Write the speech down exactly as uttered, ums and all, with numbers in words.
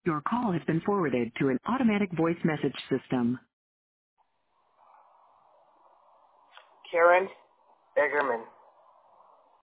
Your call has been forwarded to an automatic voice message system. Karen Eggerman.